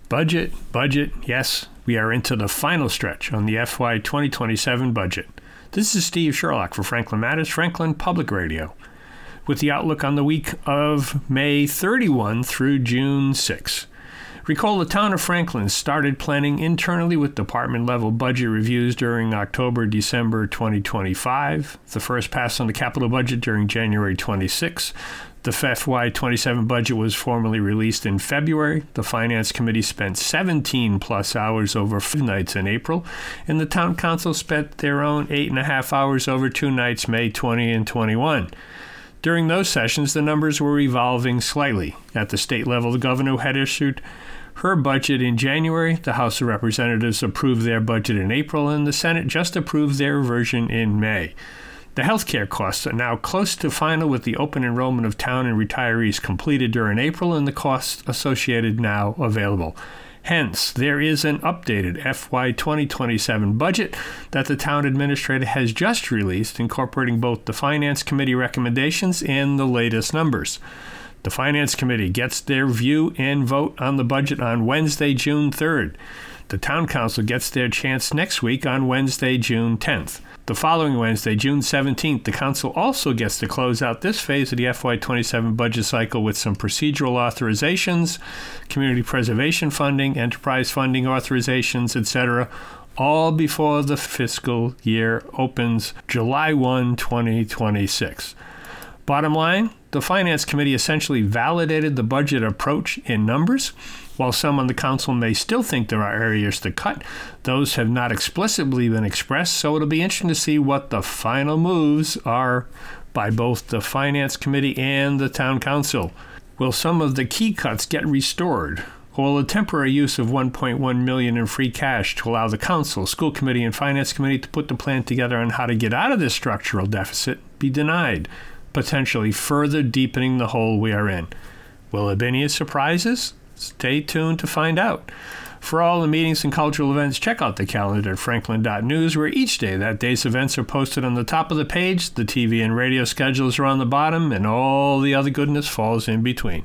Budget. Yes, we are into the final stretch on the FY 2027 budget. This is Steve Sherlock for Franklin Matters, Franklin Public Radio, with the outlook on the week of May 31 through June 6. Recall the town of Franklin started planning internally with department-level budget reviews during October-December 2025. The first pass on the capital budget during January 26. The FY 27 budget was formally released in February. The Finance Committee spent 17-plus hours over 5 nights in April, and the Town Council spent their own 8.5 hours over 2 nights, May 20 and 21. During those sessions, the numbers were evolving slightly. At the state level, the governor had issued her budget in January. The House of Representatives approved their budget in April, and the Senate just approved their version in May. The healthcare costs are now close to final, with the open enrollment of town and retirees completed during April and the costs associated now available. Hence, there is an updated FY 2027 budget that the town administrator has just released, incorporating both the Finance Committee recommendations and the latest numbers. The Finance Committee gets their view and vote on the budget on Wednesday, June 3rd. The Town Council gets their chance next week on Wednesday, June 10th. The following Wednesday, June 17th, the Council also gets to close out this phase of the FY 27 budget cycle with some procedural authorizations, community preservation funding, enterprise funding authorizations, etc., all before the fiscal year opens July 1, 2026. Bottom line, the Finance Committee essentially validated the budget approach in numbers. While some on the council may still think there are areas to cut, those have not explicitly been expressed, so it'll be interesting to see what the final moves are by both the Finance Committee and the Town Council. Will some of the key cuts get restored? Or will a temporary use of $1.1 million in free cash to allow the Council, School Committee, and Finance Committee to put the plan together on how to get out of this structural deficit be denied, potentially further deepening the hole we are in? Will there be any surprises? Stay tuned to find out. For all the meetings and cultural events, check out the calendar at franklin.news, where each day that day's events are posted on the top of the page, the TV and radio schedules are on the bottom, and all the other goodness falls in between.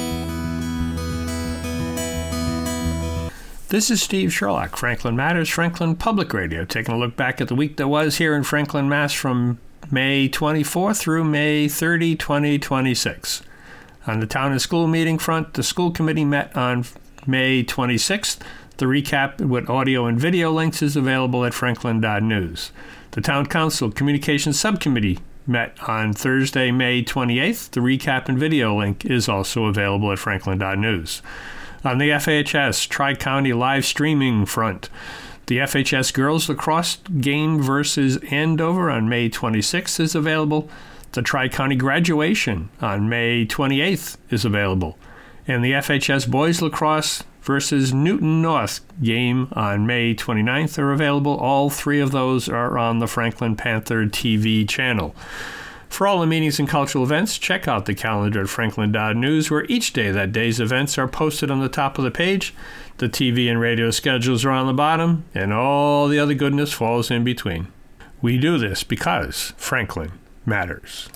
This is Steve Sherlock, Franklin Matters, Franklin Public Radio, taking a look back at the week that was here in Franklin, Mass. from May 24 through May 30, 2026. On the town and school meeting front, the school committee met on May 26th. The recap with audio and video links is available at franklin.news. The town council communications subcommittee met on Thursday, May 28th. The recap and video link is also available at franklin.news. On the FHS Tri-County live streaming front, the FHS girls lacrosse game versus Andover on May 26th is available. The Tri-County graduation on May 28th is available. And the FHS boys lacrosse versus Newton North game on May 29th are available. All 3 of those are on the Franklin Panther TV channel. For all the meetings and cultural events, check out the calendar at franklin.news, where each day that day's events are posted on the top of the page. The TV and radio schedules are on the bottom, and all the other goodness falls in between. We do this because Franklin matters.